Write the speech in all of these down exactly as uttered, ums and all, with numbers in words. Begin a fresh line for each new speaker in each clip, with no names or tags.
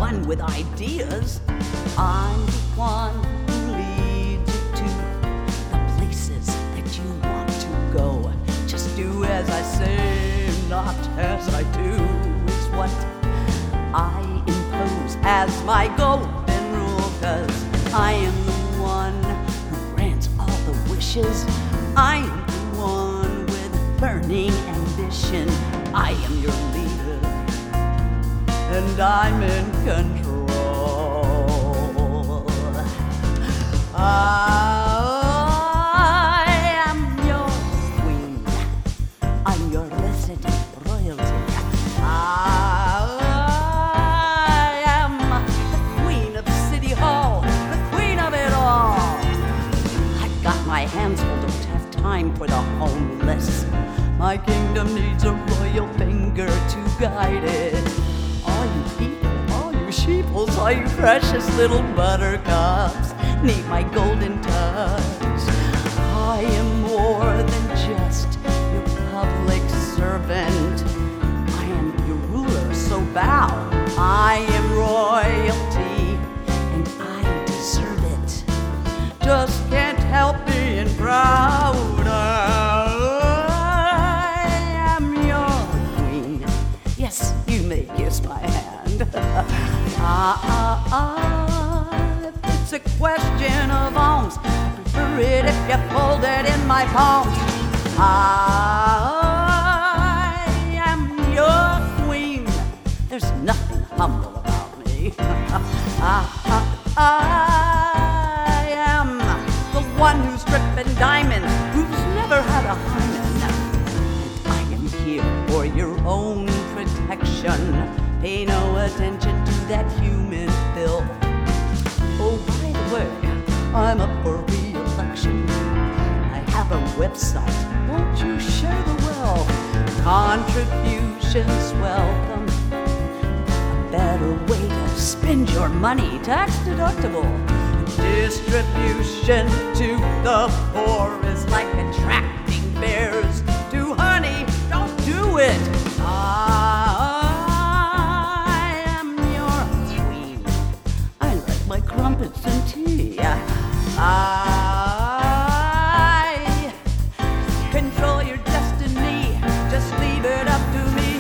one with ideas. I'm the one who leads you to the places that you want to go. Just do as I say, not as I do, is what I impose as my golden rule. 'Cause I am the one who grants all the wishes. I am the one with burning ambition. I am your leader, and I'm in control. I am your queen. I'm your resident royalty. I am the queen of City Hall, the queen of it all. I've got my hands full, don't have time for the homeless. My kingdom needs a royal finger to guide it. All you people, all you sheeples, all you precious little buttercups need my golden touch. I am more than just your public servant. I am your ruler, so bow. I am royalty, and I deserve it. Just can't help being proud. Yes, you may kiss my hand. ah, ah, ah, if it's a question of alms, I prefer it if you fold it in my palms. I am your queen. There's nothing humble about me. ah, ah, I am the one who's dripping diamonds, who's never had a hymen. And I am here for your own protection. Pay no attention to that human filth. Oh, by the way, I'm up for re-election. I have a website. Won't you share the wealth? Contributions welcome. A better way to spend your money, tax deductible. Distribution to the poor is like attracting bears to honey. Don't do it. I am your queen. I like my crumpets and tea. I control your destiny. Just leave it up to me.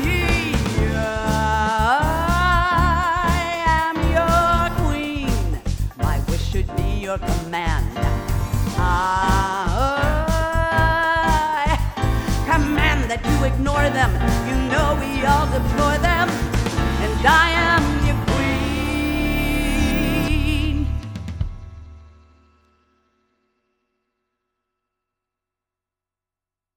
I am your queen. My wish should be your command. I command that you ignore them. You know we all deplore them, and I